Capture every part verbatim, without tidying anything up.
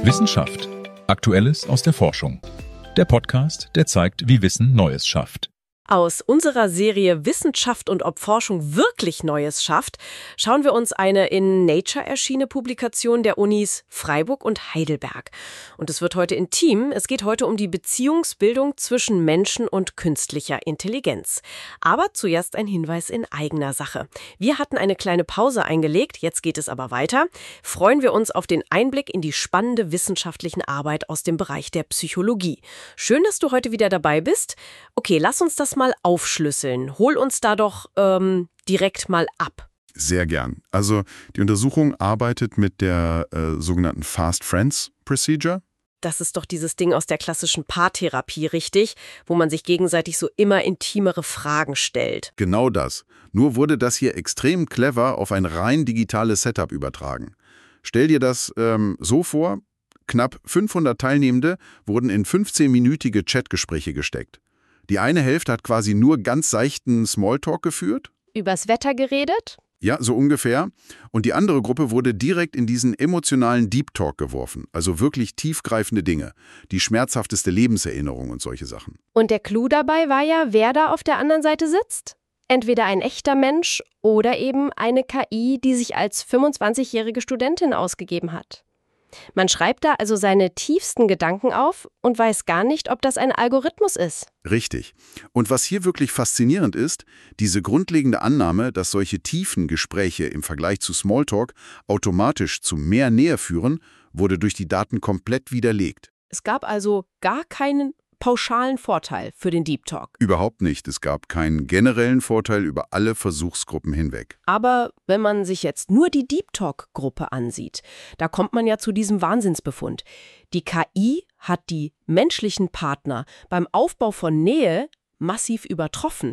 Wissenschaft. Aktuelles aus der Forschung. Der Podcast, der zeigt, wie Wissen Neues schafft. Aus unserer Serie Wissenschaft und ob Forschung wirklich Neues schafft, schauen wir uns eine in Nature erschienene Publikation der Unis Freiburg und Heidelberg. Und es wird heute intim. Es geht heute um die Beziehungsbildung zwischen Menschen und künstlicher Intelligenz. Aber zuerst ein Hinweis in eigener Sache. Wir hatten eine kleine Pause eingelegt, jetzt geht es aber weiter. Freuen wir uns auf den Einblick in die spannende wissenschaftliche Arbeit aus dem Bereich der Psychologie. Schön, dass du heute wieder dabei bist. Okay, lass uns das mal mal aufschlüsseln. Hol uns da doch ähm, direkt mal ab. Sehr gern. Also die Untersuchung arbeitet mit der äh, sogenannten Fast Friends Procedure. Das ist doch dieses Ding aus der klassischen Paartherapie, richtig? Wo man sich gegenseitig so immer intimere Fragen stellt. Genau das. Nur wurde das hier extrem clever auf ein rein digitales Setup übertragen. Stell dir das ähm, so vor, knapp fünfhundert Teilnehmende wurden in fünfzehnminütige Chatgespräche gesteckt. Die eine Hälfte hat quasi nur ganz seichten Smalltalk geführt. Übers Wetter geredet? Ja, so ungefähr. Und die andere Gruppe wurde direkt in diesen emotionalen Deep Talk geworfen. Also wirklich tiefgreifende Dinge. Die schmerzhafteste Lebenserinnerung und solche Sachen. Und der Clou dabei war ja, wer da auf der anderen Seite sitzt. Entweder ein echter Mensch oder eben eine K I, die sich als fünfundzwanzigjährige Studentin ausgegeben hat. Man schreibt da also seine tiefsten Gedanken auf und weiß gar nicht, ob das ein Algorithmus ist. Richtig. Und was hier wirklich faszinierend ist, diese grundlegende Annahme, dass solche tiefen Gespräche im Vergleich zu Smalltalk automatisch zu mehr Nähe führen, wurde durch die Daten komplett widerlegt. Es gab also gar keinen pauschalen Vorteil für den Deep Talk. Überhaupt nicht. Es gab keinen generellen Vorteil über alle Versuchsgruppen hinweg. Aber wenn man sich jetzt nur die Deep Talk-Gruppe ansieht, da kommt man ja zu diesem Wahnsinnsbefund. Die K I hat die menschlichen Partner beim Aufbau von Nähe massiv übertroffen.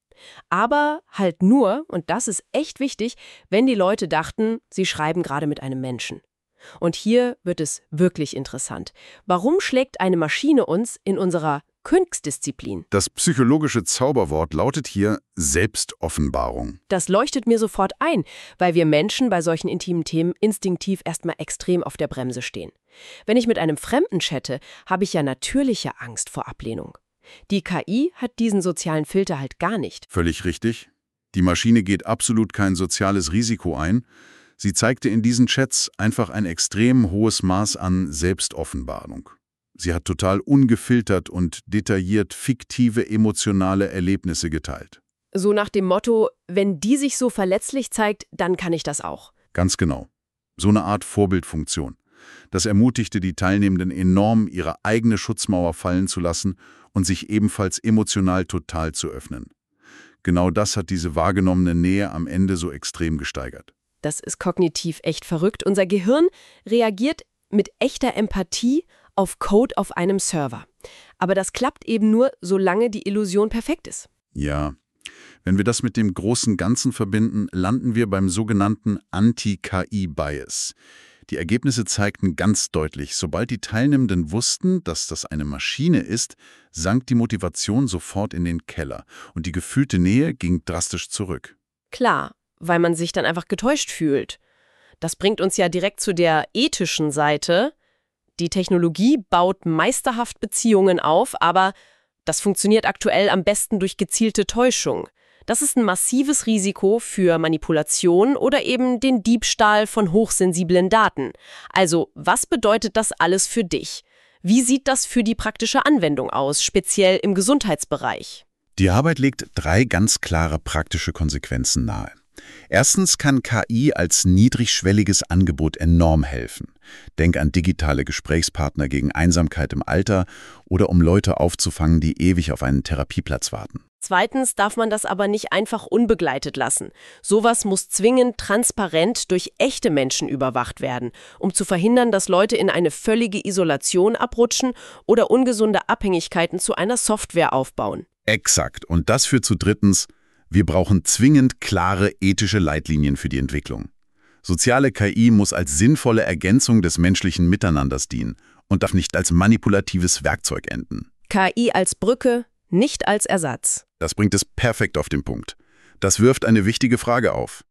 Aber halt nur, und das ist echt wichtig, wenn die Leute dachten, sie schreiben gerade mit einem Menschen. Und hier wird es wirklich interessant. Warum schlägt eine Maschine uns in unserer Königsdisziplin? Das psychologische Zauberwort lautet hier Selbstoffenbarung. Das leuchtet mir sofort ein, weil wir Menschen bei solchen intimen Themen instinktiv erstmal extrem auf der Bremse stehen. Wenn ich mit einem Fremden chatte, habe ich ja natürliche Angst vor Ablehnung. Die K I hat diesen sozialen Filter halt gar nicht. Völlig richtig. Die Maschine geht absolut kein soziales Risiko ein. Sie zeigte in diesen Chats einfach ein extrem hohes Maß an Selbstoffenbarung. Sie hat total ungefiltert und detailliert fiktive emotionale Erlebnisse geteilt. So nach dem Motto, wenn die sich so verletzlich zeigt, dann kann ich das auch. Ganz genau. So eine Art Vorbildfunktion. Das ermutigte die Teilnehmenden enorm, ihre eigene Schutzmauer fallen zu lassen und sich ebenfalls emotional total zu öffnen. Genau das hat diese wahrgenommene Nähe am Ende so extrem gesteigert. Das ist kognitiv echt verrückt. Unser Gehirn reagiert mit echter Empathie auf Code auf einem Server. Aber das klappt eben nur, solange die Illusion perfekt ist. Ja, wenn wir das mit dem großen Ganzen verbinden, landen wir beim sogenannten Anti-K I-Bias. Die Ergebnisse zeigten ganz deutlich, sobald die Teilnehmenden wussten, dass das eine Maschine ist, sank die Motivation sofort in den Keller und die gefühlte Nähe ging drastisch zurück. Klar, weil man sich dann einfach getäuscht fühlt. Das bringt uns ja direkt zu der ethischen Seite. Die Technologie baut meisterhaft Beziehungen auf, aber das funktioniert aktuell am besten durch gezielte Täuschung. Das ist ein massives Risiko für Manipulation oder eben den Diebstahl von hochsensiblen Daten. Also, was bedeutet das alles für dich? Wie sieht das für die praktische Anwendung aus, speziell im Gesundheitsbereich? Die Arbeit legt drei ganz klare praktische Konsequenzen nahe. Erstens kann K I als niedrigschwelliges Angebot enorm helfen. Denk an digitale Gesprächspartner gegen Einsamkeit im Alter oder um Leute aufzufangen, die ewig auf einen Therapieplatz warten. Zweitens darf man das aber nicht einfach unbegleitet lassen. Sowas muss zwingend transparent durch echte Menschen überwacht werden, um zu verhindern, dass Leute in eine völlige Isolation abrutschen oder ungesunde Abhängigkeiten zu einer Software aufbauen. Exakt. Und das führt zu drittens: Wir brauchen zwingend klare ethische Leitlinien für die Entwicklung. Soziale K I muss als sinnvolle Ergänzung des menschlichen Miteinanders dienen und darf nicht als manipulatives Werkzeug enden. K I als Brücke, nicht als Ersatz. Das bringt es perfekt auf den Punkt. Das wirft eine wichtige Frage auf.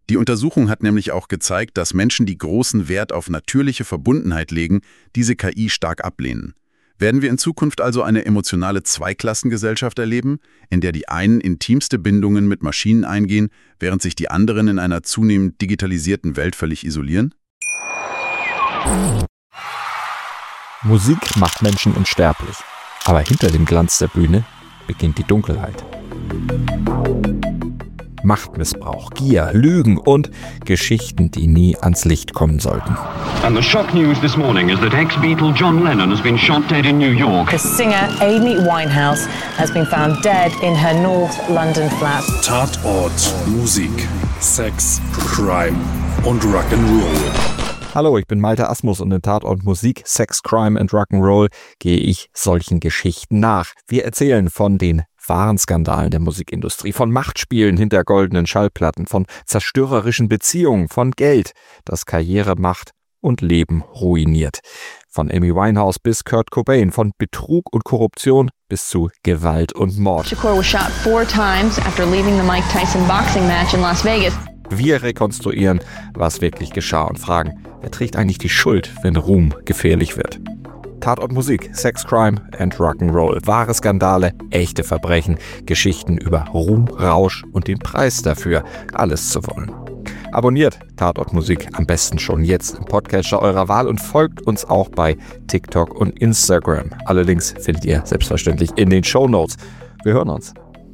Die Untersuchung hat nämlich auch gezeigt, dass Menschen, die großen Wert auf natürliche Verbundenheit legen, diese K I stark ablehnen. Werden wir in Zukunft also eine emotionale Zweiklassengesellschaft erleben, in der die einen intimste Bindungen mit Maschinen eingehen, während sich die anderen in einer zunehmend digitalisierten Welt völlig isolieren? Musik macht Menschen unsterblich. Aber hinter dem Glanz der Bühne beginnt die Dunkelheit. Machtmissbrauch, Gier, Lügen und Geschichten, die nie ans Licht kommen sollten. And the shock news this morning is that ex-Beatle John Lennon has been shot dead in New York. The singer Amy Winehouse has been found dead in her North London flat. Tatort, Musik, Sex, Crime und Rock'n'Roll. Hallo, ich bin Malte Asmus und in Tatort Musik, Sex, Crime and Rock'n'Roll gehe ich solchen Geschichten nach. Wir erzählen von den wahren Skandalen der Musikindustrie, von Machtspielen hinter goldenen Schallplatten, von zerstörerischen Beziehungen, von Geld, das Karriere macht und Leben ruiniert. Von Amy Winehouse bis Kurt Cobain, von Betrug und Korruption bis zu Gewalt und Mord. Shakur was shot four times after leaving the Mike Tyson boxing match in Las Vegas. Wir rekonstruieren, was wirklich geschah und fragen, wer trägt eigentlich die Schuld, wenn Ruhm gefährlich wird? Tatort Musik, Sex, Crime and Rock'n'Roll. Wahre Skandale, echte Verbrechen, Geschichten über Ruhm, Rausch und den Preis dafür, alles zu wollen. Abonniert Tatort Musik am besten schon jetzt im Podcatcher eurer Wahl und folgt uns auch bei TikTok und Instagram. Alle Links findet ihr selbstverständlich in den Shownotes. Wir hören uns.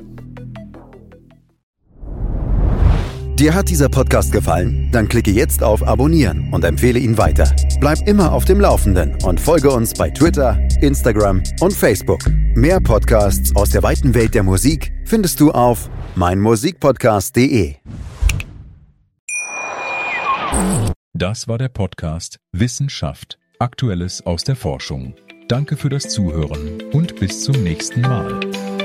Dir hat dieser Podcast gefallen? Dann klicke jetzt auf Abonnieren und empfehle ihn weiter. Bleib immer auf dem Laufenden und folge uns bei Twitter, Instagram und Facebook. Mehr Podcasts aus der weiten Welt der Musik findest du auf meinmusikpodcast punkt de. Das war der Podcast Wissenschaft. Aktuelles aus der Forschung. Danke für das Zuhören und bis zum nächsten Mal.